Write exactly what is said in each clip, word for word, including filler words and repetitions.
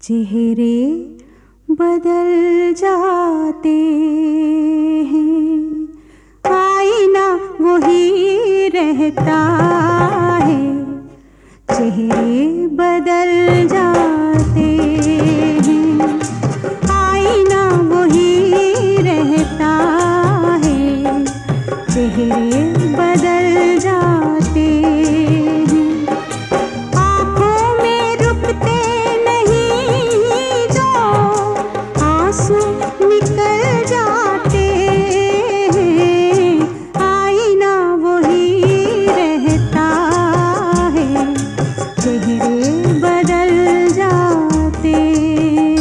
चेहरे बदल जाते हैं, आईना वही रहता है। चेहरे बदल जाते हैं, आईना वही रहता है। चेहरे बदल जाते हैं, आँखों में रुकते नहीं जो आंसू निकल जाते हैं। आईना वही रहता है, चेहरे बदल जाते हैं।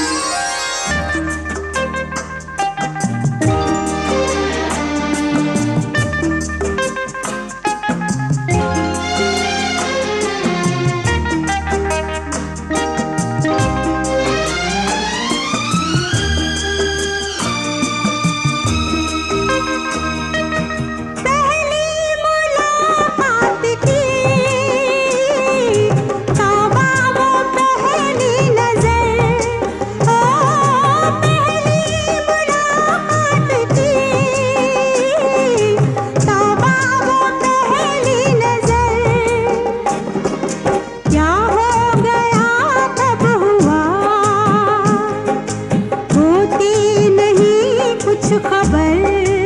खबर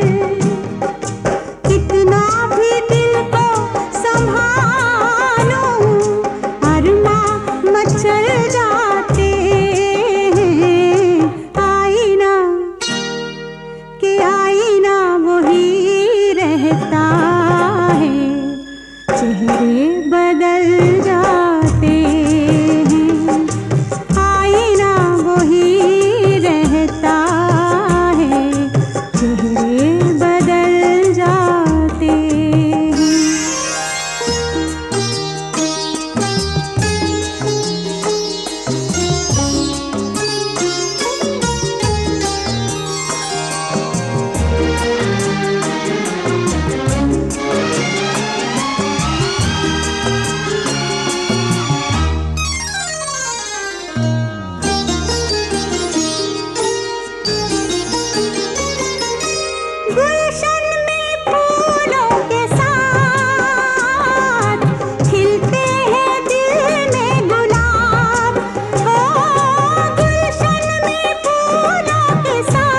कितना भी दिल को संभालूं, अरमां मचल जाते हैं। आईना के आईना वही रहता है, चेहरे बदल जाते हैं। आईना वही रहता है, चेहरे बदल जाते हैं। गुलशन में फूलों के साथ खिलते हैं दिल में गुलाब। ओ गुलशन में फूलों के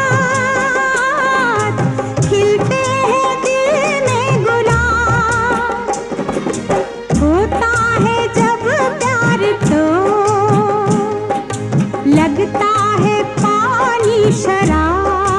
साथ खिलते हैं दिल में गुलाब। होता है जब प्यार तो लगता है पानी शराब।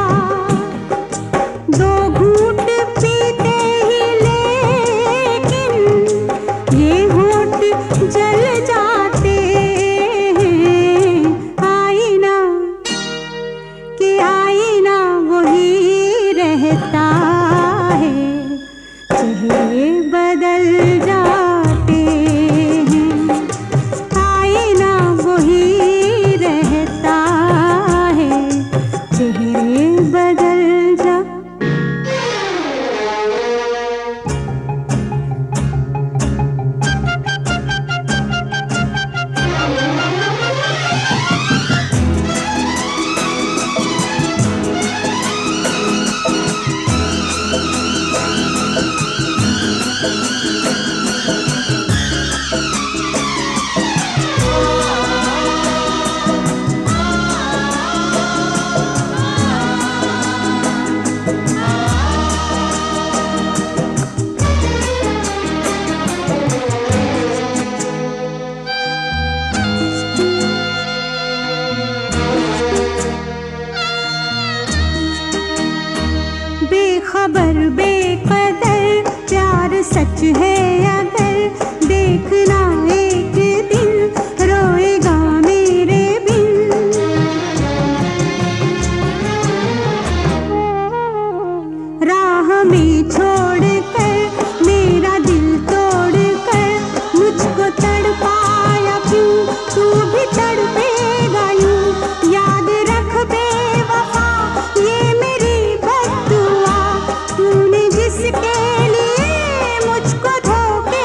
दो घूंट पीते ही लेकिन ये होठ जल जाते हैं। आईना के आईना वही रहता है, चेहरे बदल जाते हैं। आईना वही रहता है, चेहरे बदल जा बेखबर बेकदर प्यार सच है अगर देखना एक दिन रोएगा मेरे बिन। राह में छोड़कर मेरा दिल तोड़कर मुझको तड़पाया क्यों, तू भी तड़पेगा यूं। याद रख बेवफा ये मेरी बद्दुआ, तूने जिसके लिए मुझको धोखे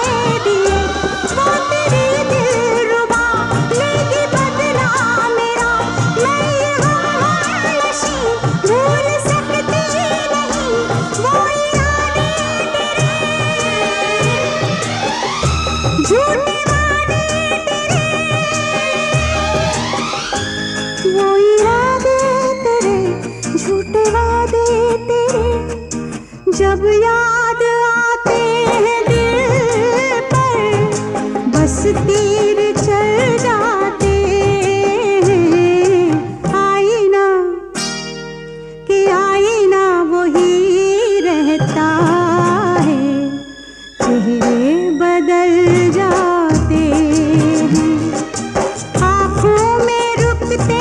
जब याद आते हैं दिल पर बस तीर चल जाते हैं। आईना कि आईना वही रहता है, चेहरे बदल जाते हैं। आँखों में रुकते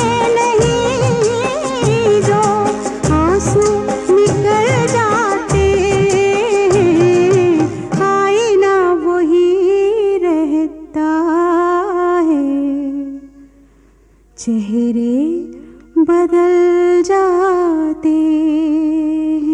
नहीं जो आंसू निकल जाते हैं। आईना वही रहता है, चेहरे बदल जाते हैं।